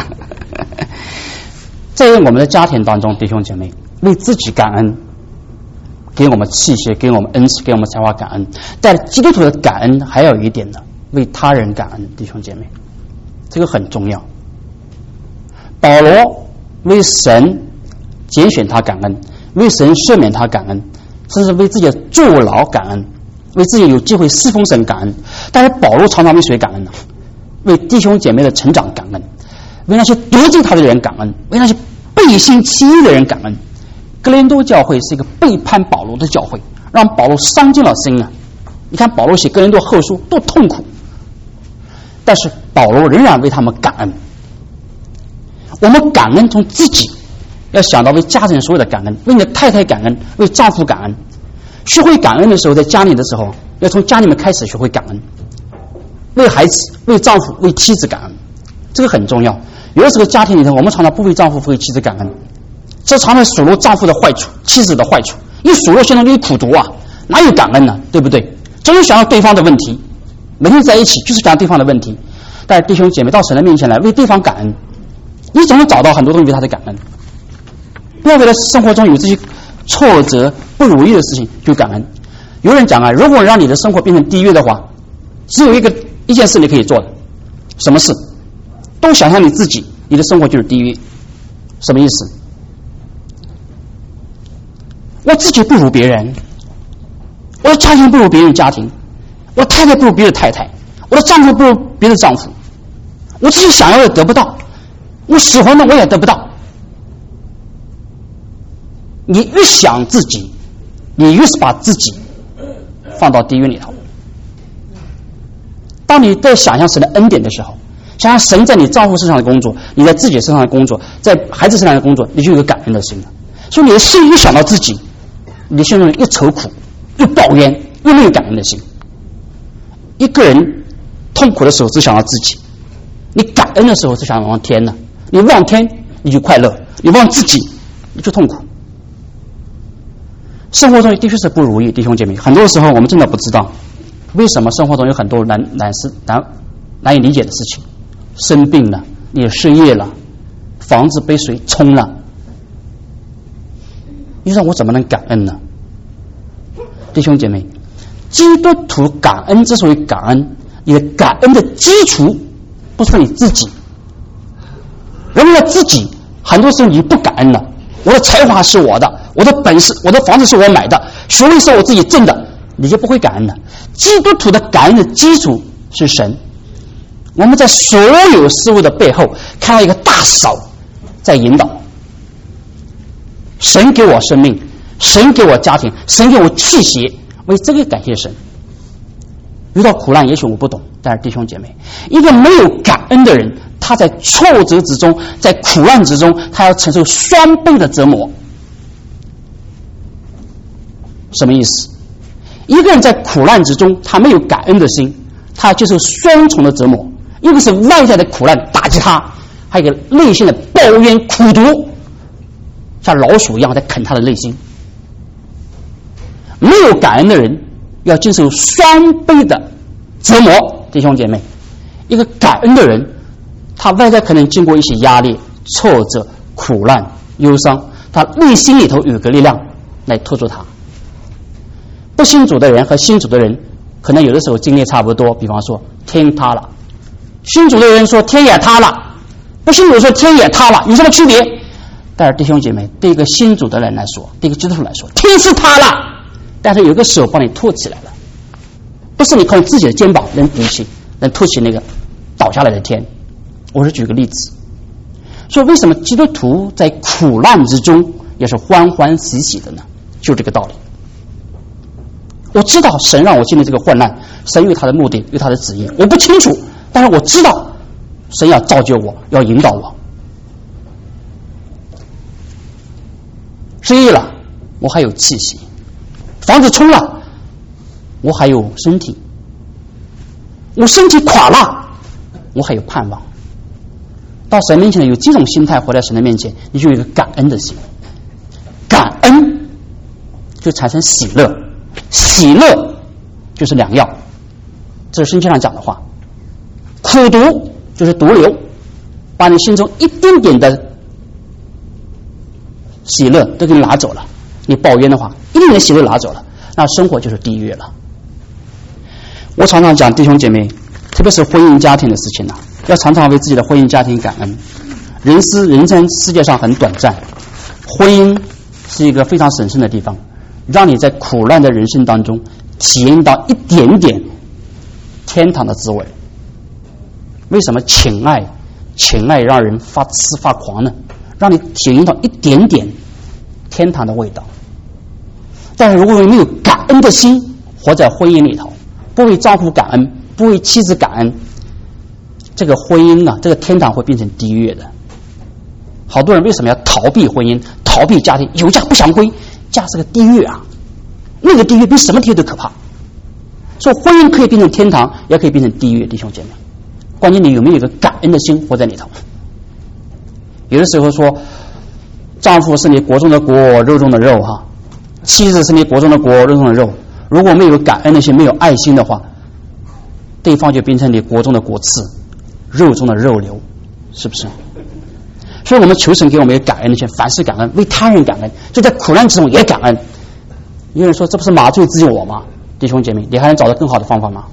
在我们的家庭当中，弟兄姐妹，为自己感恩，给我们器械，给我们恩赐，给我们才华感恩。但基督徒的感恩还有一点呢， 为他人感恩，弟兄姐妹，这个很重要。保罗为神拣选他感恩，为神赦免他感恩，甚至为自己的坐牢感恩，为自己有机会侍奉神感恩。但是保罗常常为谁感恩呢？为弟兄姐妹的成长感恩，为那些得罪他的人感恩，为那些背信弃义的人感恩。哥林多教会是一个背叛保罗的教会，让保罗伤尽了心啊！你看保罗写哥林多后书多痛苦，但是保罗仍然为他们感恩。我们感恩从自己要想到为家人所有的感恩，为你的太太感恩，为丈夫感恩。学会感恩的时候，在家里的时候要从家里面开始学会感恩，为孩子、为丈夫、为妻子感恩，这个很重要。有的时候家庭里头我们常常不为丈夫不为妻子感恩，这常常数落丈夫的坏处、妻子的坏处，一数落相当于苦读啊，哪有感恩呢？对不对？总是想到对方的问题，每天在一起就是想到对方的问题。但是弟兄姐妹到神的面前来为对方感恩，你总能找到很多东西为他的感恩。不要为了生活中有这些挫折不如意的事情就感恩。有人讲啊，如果让你的生活变成地狱的话，只有一件事你可以做的，什么事？都想象你自己，你的生活就是地狱。什么意思？我自己不如别人，我的家庭不如别人家庭，我的太太不如别的太太，我的丈夫不如别的丈夫，我自己想要的得不到，我喜欢的我也得不到。你越想自己，你越是把自己放到地狱里头。当你在想象神的恩典的时候，想象神在你丈夫身上的工作，你在自己身上的工作，在孩子身上的工作，你就有个感恩的心了。所以你的心一想到自己，你的心中一愁苦，又抱怨，又没有感恩的心。一个人痛苦的时候只想到自己，你感恩的时候只想望天呢。你望天你就快乐，你望自己你就痛苦。生活中的确是不如意，弟兄姐妹，很多时候我们真的不知道为什么生活中有很多难以理解的事情。生病了，你失业了，房子被水冲了，你说我怎么能感恩呢？弟兄姐妹，基督徒感恩之所以感恩，你的感恩的基础不是你自己。人们的自己很多时候你不感恩了，我的才华是我的，我的本事，我的房子是我买的，学历是我自己挣的，你就不会感恩了。基督徒的感恩的基础是神。我们在所有事物的背后看到一个大手在引导。神给我生命，神给我家庭，神给我气息，为这个感谢神。遇到苦难也许我不懂，但是弟兄姐妹，一个没有感恩的人，他在挫折之中，在苦难之中，他要承受双倍的折磨。什么意思？一个人在苦难之中，他没有感恩的心，他接受双重的折磨。一个是外在的苦难打击他，还有一个内心的抱怨苦毒，像老鼠一样在啃他的内心。没有感恩的人要经受双倍的折磨。弟兄姐妹，一个感恩的人，他外在可能经过一些压力、挫折、苦难、忧伤，他内心里头有个力量来托住他。不信主的人和信主的人可能有的时候经历差不多，比方说天塌了，信主的人说天也塌了，不信主说天也塌了，有什么区别？但是弟兄姐妹，对一个信主的人来说，对一个基督徒来说，天是塌了，但是有个手帮你托起来了，不是你靠自己的肩膀能举起，能托起那个倒下来的天。我是举个例子，所以为什么基督徒在苦难之中也是欢欢喜喜的呢？就这个道理。我知道神让我经历这个患难，神有他的目的，有他的旨意，我不清楚，但是我知道神要造就我，要引导我。失业了，我还有气息；房子冲了，我还有身体；我身体垮了，我还有盼望。到神面前有这种心态活在神的面前，你就有一个感恩的心，感恩就产生喜乐，喜乐就是良药，这是圣经上讲的话。苦毒就是毒瘤，把你心中一点点的喜乐都给你拿走了。你抱怨的话，一点点喜乐拿走了，那生活就是地狱了。我常常讲，弟兄姐妹， 特别是婚姻家庭的事情呢，要常常为自己的婚姻家庭感恩。人在世界上很短暂，婚姻是一个非常神圣的地方，让你在苦难的人生当中体验到一点点天堂的滋味。为什么情爱让人发痴发狂呢？让你体验到一点点天堂的味道。但是如果你没有感恩的心活在婚姻里头，不为丈夫感恩，不为妻子感恩，这个婚姻啊，这个天堂会变成地狱的。好多人为什么要逃避婚姻，逃避家庭？有家不想归，家是个地狱啊！那个地狱比什么地狱都可怕。所以婚姻可以变成天堂，也可以变成地狱，弟兄姐妹。关键你有没有一个感恩的心活在里头？有的时候说，丈夫是你国中的国，肉中的肉哈；妻子是你国中的国，肉中的肉。如果没有感恩的心，没有爱心的话，对方就变成你国中的国刺，肉中的肉瘤，是不是？所以我们求神给我们一个感恩的心，凡事感恩，为他人感恩，就在苦难之中也感恩。有人说这不是麻醉自我吗？弟兄姐妹，你还能找到更好的方法吗？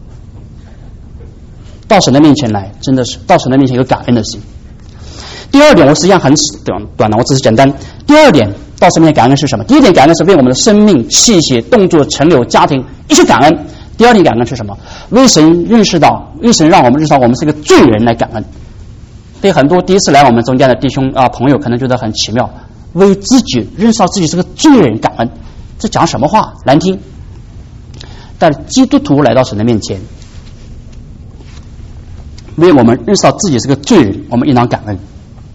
到神的面前来，真的是到神的面前有感恩的心。第二点，我实际上很短了，我只是简单。第二点，到神面前感恩是什么？第一点感恩是为我们的生命、气血、动作、陈留、家庭一起感恩。第二点感恩是什么？为神让我们认识到我们是一个罪人来感恩。对很多第一次来我们中间的弟兄朋友可能觉得很奇妙，为自己认识到自己是个罪人感恩，这讲什么话？难听。但是基督徒来到神的面前，为我们认识到自己是个罪人，我们应当感恩。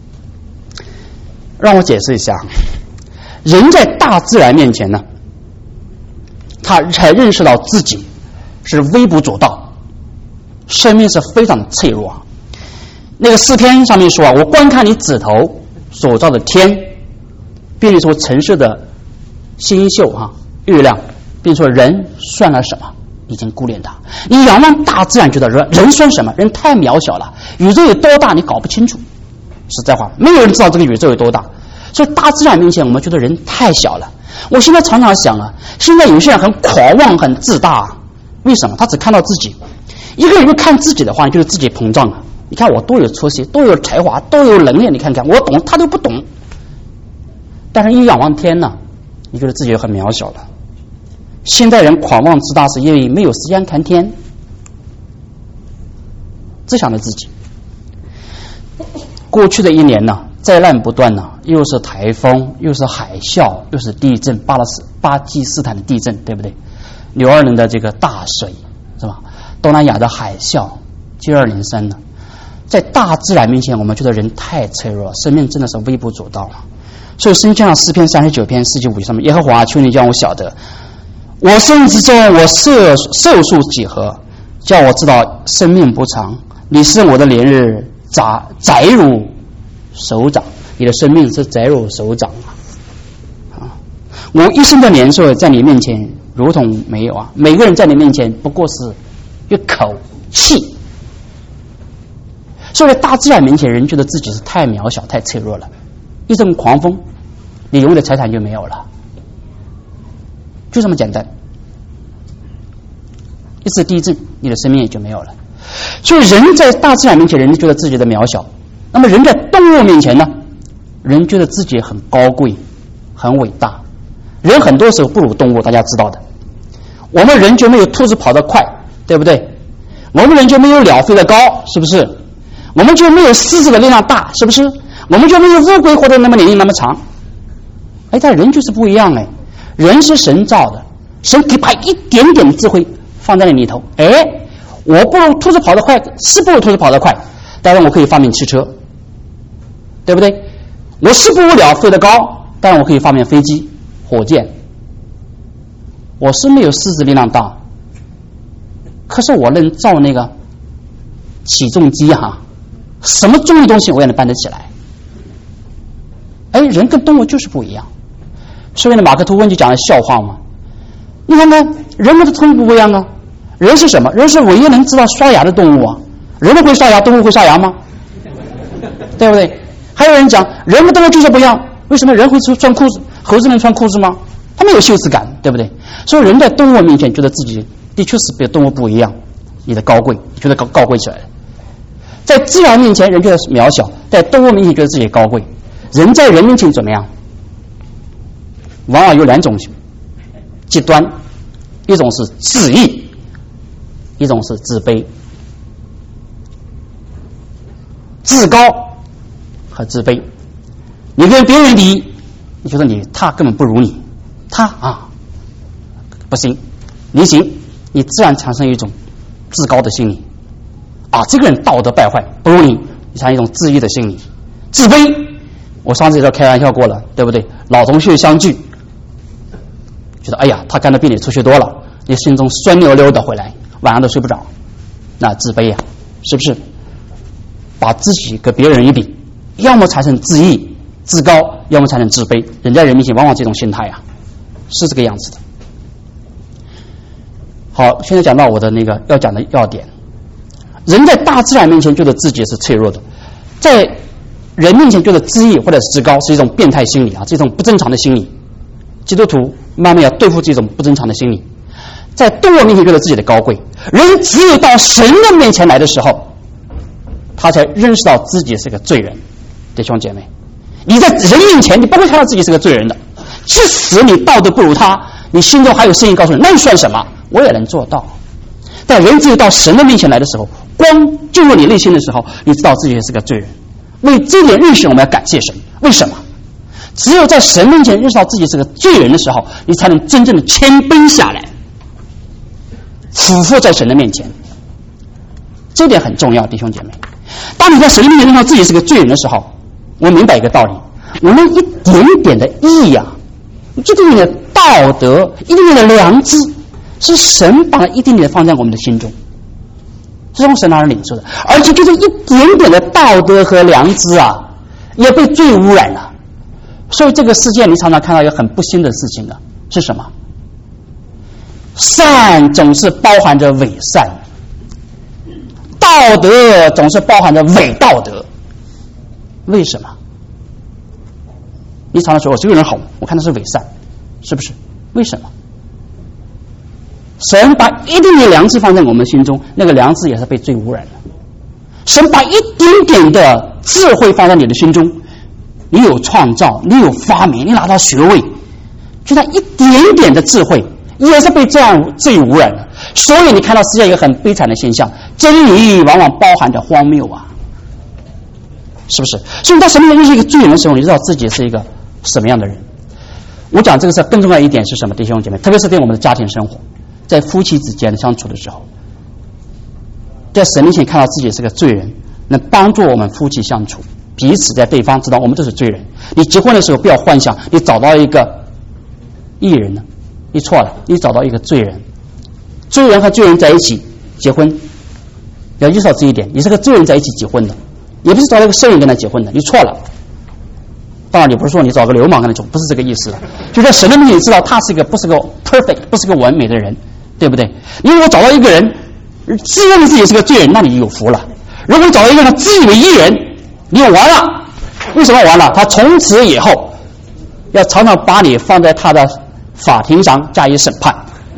让我解释一下，人在大自然面前呢，他才认识到自己是微不足道，生命是非常的脆弱。那个诗篇上面说我观看你指头所造的天，并说城市的星宿月亮，并说人算了什么，已经顾念他。你仰望大自然，觉得人算什么？人太渺小了，宇宙有多大你搞不清楚。实在话，没有人知道这个宇宙有多大。所以大自然面前我们觉得人太小了。我现在常常想现在有些人很狂妄很自大，为什么？他只看到自己。一个人就看自己的话，就是自己膨胀了。你看我多有出息，多有才华，多有能力，你看看我懂，他都不懂。但是一仰望天呢，你觉得自己很渺小了。现代人狂妄自大是因为没有时间看天，只想着自己。过去的一年呢，灾难不断呢，又是台风，又是海啸，又是地震，巴基斯坦的地震，对不对？纽尔人的这个大水，是吧？东南亚的海啸接二连三呢。在大自然面前，我们觉得人太脆弱，生命真的是微不足道了。所以圣经上诗篇39篇4、5上面，耶和华求你叫我晓得，我生之中我寿数几何，叫我知道生命不长。你使我的年日窄如手掌，你的生命是窄如手掌我一生的年岁在你面前如同没有每个人在你面前不过是一口气。所以在大自然面前，人觉得自己是太渺小太脆弱了。一阵狂风，你拥有的财产就没有了，就这么简单。一次地震，你的生命也就没有了。所以人在大自然面前，人觉得自己的渺小。那么人在动物面前呢，人觉得自己很高贵很伟大。人很多时候不如动物，大家知道的。我们人就没有兔子跑得快，对不对？我们人就没有鸟飞得高，是不是？我们就没有狮子的力量大，是不是？我们就没有乌龟活得那么年龄那么长。但人就是不一样人是神造的，神可以把一点点智慧放在你里头。我不如兔子跑得快，是不如兔子跑得快，但是我可以发明汽车，对不对？我是不如鸟飞得高，但是我可以发明飞机、火箭。我是没有狮子力量大，可是我能造那个起重机什么重的东西我也能搬得起来。人跟动物就是不一样。所以呢，马克吐温就讲了笑话嘛。你看看人跟动物不一样人是什么？人是唯一能知道刷牙的动物人会刷牙，动物会刷牙吗？对不对？还有人讲人跟动物就是不一样，为什么人会穿裤子，猴子能穿裤子吗？他没有羞耻感，对不对？所以人在动物面前觉得自己的确是比动物不一样。 你的高贵，你觉得高贵起来了。在自然面前人觉得渺小，在动物面前觉得自己高贵。人在人面前怎么样？往往有两种极端，一种是自义，一种是自卑。自高和自卑，你跟别人比，你觉得他根本不如你，他不行，你行，你自然产生一种自高的心理这个人道德败坏不如你，你产生一种自义的心理。自卑，我上次也都开玩笑过了，对不对？老同学相聚，觉得哎呀他干的比你出息多了，你心中酸溜溜的回来，晚上都睡不着，那自卑是不是？把自己跟别人一比，要么产生自义自高，要么产生自卑。人在人面前往往这种心态是这个样子的。好，现在讲到我的那个要讲的要点。人在大自然面前觉得自己是脆弱的，在人面前觉得自义或者自高是一种变态心理这种不正常的心理。基督徒慢慢要对付这种不正常的心理。在动物面前觉得自己的高贵，人只有到神的面前来的时候，他才认识到自己是个罪人。弟兄姐妹，你在人面前你不会看到自己是个罪人的，即使你道德不如他，你心中还有声音告诉你那算什么，我也能做到。但人只有到神的面前来的时候，光进入你内心的时候，你知道自己是个罪人。为这点认识我们要感谢神。为什么？只有在神面前认识到自己是个罪人的时候，你才能真正的谦卑下来，俯伏在神的面前。这点很重要，弟兄姐妹。当你在神的面前认识到自己是个罪人的时候，我明白一个道理，我们一点点的义一点点的道德，一点点的良知，是神把它一点点放在我们的心中，是从神那儿领受的。而且这种一点点的道德和良知也被罪污染了。所以这个世界你常常看到有很不幸的事情是什么？善总是包含着伪善，道德总是包含着伪道德。为什么？你常常说我这个人好，我看他是伪善，是不是？为什么？神把一定的良知放在我们心中，那个良知也是被罪污染了。神把一点点的智慧放在你的心中，你有创造，你有发明，你拿到学位，就那一点点的智慧也是被这样罪污染了。所以你看到世界一个很悲惨的现象，真理往往包含着荒谬是不是？所以你到神面前是一个罪人的时候，你知道自己是一个什么样的人。我讲这个事更重要一点是什么，弟兄姐妹？特别是对我们的家庭生活，在夫妻之间的相处的时候，在神面前看到自己是个罪人，能帮助我们夫妻相处，彼此在对方知道我们都是罪人。你结婚的时候不要幻想你找到一个义人呢，你错了，你找到一个罪人。罪人和罪人在一起结婚，要意识到这一点，你是个罪人在一起结婚的，也不是找了一个圣人跟他结婚的，你错了。当然你不是说你找个流氓跟他走，不是这个意思了。就在神的面前知道他是一个不是个 perfect， 不是个完美的人，对不对？你如果找到一个人自认为自己是个罪人，那你有福了。如果你找到一个人自以为义人，你完了。为什么完了？他从此以后要常常把你放在他的法庭上加以审判。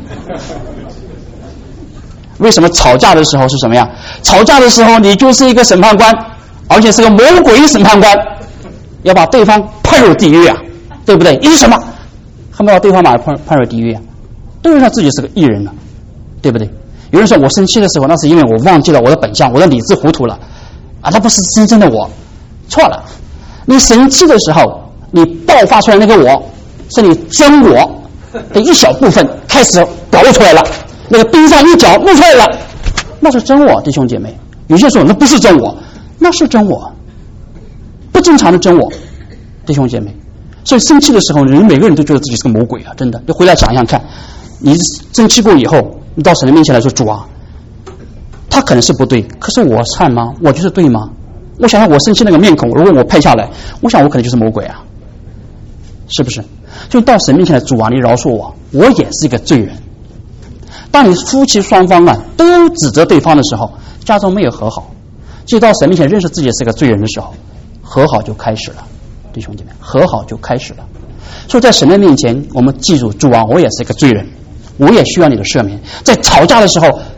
为什么吵架的时候是什么样？吵架的时候你就是一个审判官，而且是个魔鬼审判官，要把对方判入地狱对不对？因为什么？恨不得把对方把他判入地狱都认为自己是个义人了，对不对？有人说我生气的时候，那是因为我忘记了我的本相，我的理智糊涂了那不是真正的我。错了，你生气的时候，你爆发出来那个我，是你真我的一小部分开始表露出来了，那个冰山一角露出来了，那是真我，弟兄姐妹。有些说那不是真我，那是真我，不正常的真我，弟兄姐妹。所以生气的时候，人每个人都觉得自己是个魔鬼真的。就回来想想看，你生气过以后，你到神的面前来说，主他可能是不对，可是我善吗？我就是对吗？我想想我生气那个面孔，如果我拍下来，我想我可能就是魔鬼是不是？就到神面前来，主你饶恕我，我也是一个罪人。当你夫妻双方都指责对方的时候，家中没有和好。就到神面前认识自己是个罪人的时候，和好就开始了，弟兄姐妹，和好就开始了。所以在神的面前，我们记住，主我也是一个罪人，我也需要你的赦免。在吵架的时候，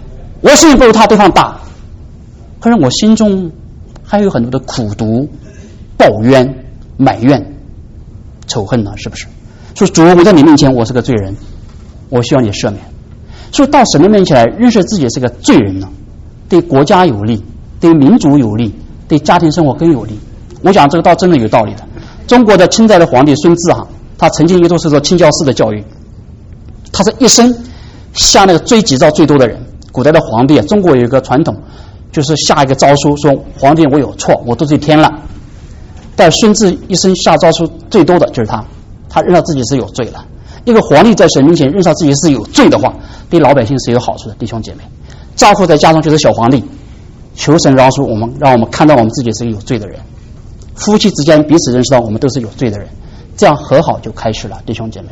我事情不如他对方大，可是我心中还有很多的苦毒、抱怨、埋怨、仇恨呢，是不是？说主，我在你面前我是个罪人，我需要你赦免。所以到神的面前来认识自己是个罪人呢，对国家有利，对民族有利，对家庭生活更有利。我讲这个倒真的有道理的。中国的清代的皇帝孙治他曾经一度是做清教士的教育，他是一生下那个追己诏最多的人。古代的皇帝中国有一个传统，就是下一个诏书说皇帝我有错，我得罪天了。但孙治一生下诏书最多的就是他认到自己是有罪了。一个皇帝在神面前认到自己是有罪的话，对老百姓是有好处的。弟兄姐妹，丈夫在家中就是小皇帝，求神饶恕我们，让我们看到我们自己是有罪的人。夫妻之间彼此认识到我们都是有罪的人，这样和好就开始了。弟兄姐妹，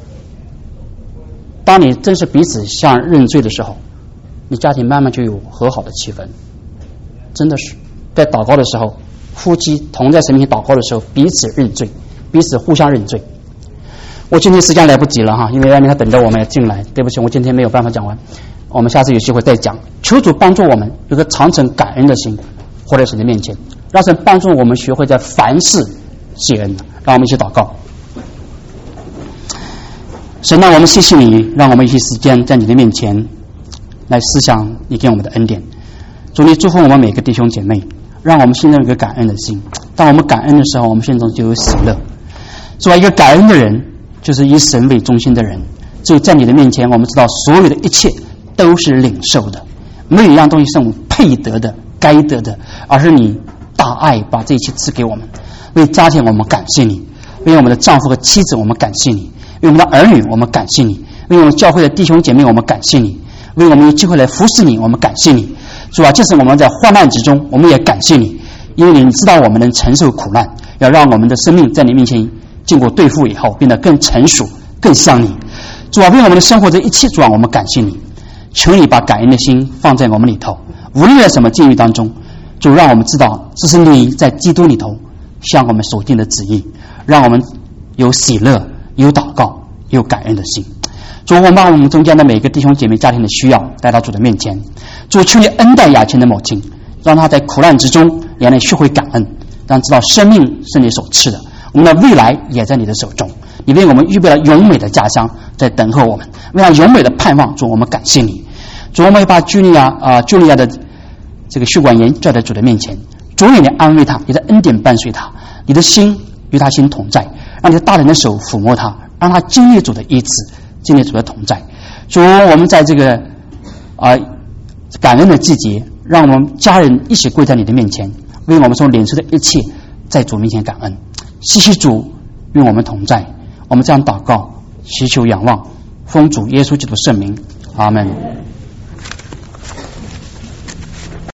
当你真是彼此相认罪的时候，你家庭慢慢就有和好的气氛。真的是在祷告的时候，夫妻同在神面前祷告的时候，彼此认罪，彼此互相认罪。我今天时间来不及了因为外面他等着我们要进来，对不起，我今天没有办法讲完，我们下次有机会再讲。求主帮助我们有个常存感恩的心，活在神的面前，让神帮助我们学会在凡事谢恩。让我们一起祷告。神啊，我们谢谢你，让我们一些时间在你的面前来思想你给我们的恩典。主，你祝福我们每个弟兄姐妹，让我们心中有一个感恩的心。当我们感恩的时候，我们心中就有喜乐。作为一个感恩的人，就是以神为中心的人。只有在你的面前，我们知道所有的一切都是领受的，没有一样东西是我们配得的、该得的，而是你大爱把这一切赐给我们。为家庭我们感谢你，为我们的丈夫和妻子我们感谢你，为我们的儿女我们感谢你，为我们教会的弟兄姐妹我们感谢你，为我们有机会来服侍你我们感谢你。主啊，即使我们在患难之中，我们也感谢你，因为你知道我们能承受苦难，要让我们的生命在你面前经过对付以后变得更成熟、更像你。主啊，为我们的生活这一切，主啊，我们感谢你。求你把感恩的心放在我们里头，无论在什么境遇当中，主让我们知道这是你在基督里头向我们所定的旨意，让我们有喜乐、有祷告、有感恩的心。主，我们把我们中间的每一个弟兄姐妹家庭的需要带到主的面前。主，求你恩待雅琴的母亲，让她在苦难之中也能学会感恩，让知道生命是你所赐的，我们的未来也在你的手中。你为我们预备了永美的家乡在等候我们，为了永美的盼望，主，我们感谢你。主，我们也把茱莉亚的这个血管炎交在主的面前。主，你的安慰他，你的恩典伴随他，你的心与他心同在，让你的大人的手抚摸他，让他经历主的医治，经历主的同在。主，我们在这个感恩的季节，让我们家人一起跪在你的面前，为我们所领受的一切在主面前感恩。谢谢主与我们同在，我们这样祷告祈求仰望，奉主耶稣基督圣名，阿们。